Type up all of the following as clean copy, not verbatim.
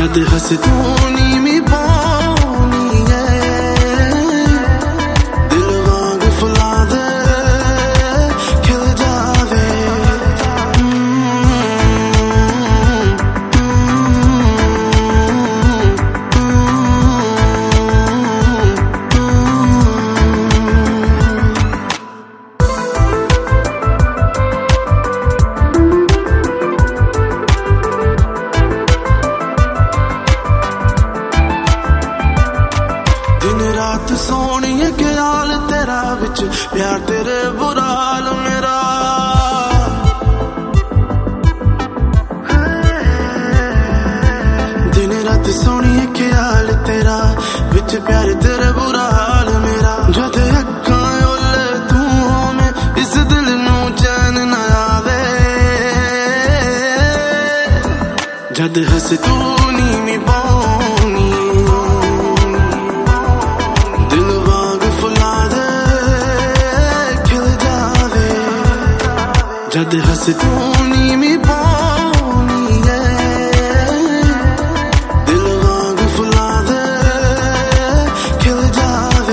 जद हस तू नीवी पानी है दिल वांग फुला दे खिल जावे रात सोनी ख्याल तेरा विच प्यार तेरे बुरा हाल मेरा दिन रात सोनी ख्याल तेरा विच प्यार तेरे बुरा हाल मेरा जद अक्खां ओले तू होवें इस दिल नू चैन ना आवे जद हस तू नीवी पानी जद हस तू नीवी पानी है दिल वांग फुला दे खिल जावे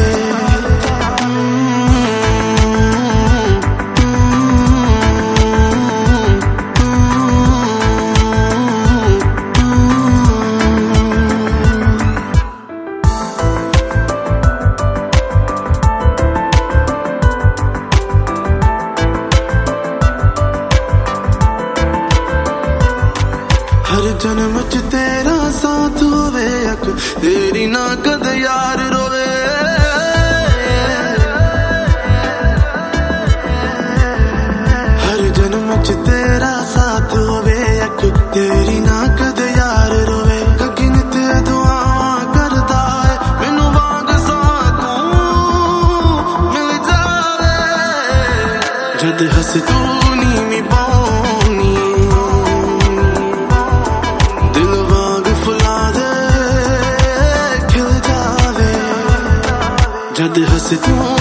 हर जन्म च तेरा साथ होवे अक तेरी ना कद यार रोवे हर जन्म च तेरा साथ होवे अक तेरी ना कद यार रोवे कगिन ते दुआवां करदा है मैनू वांग सा तू मिल जावे जद हस तू नीवी पानी जद हस तू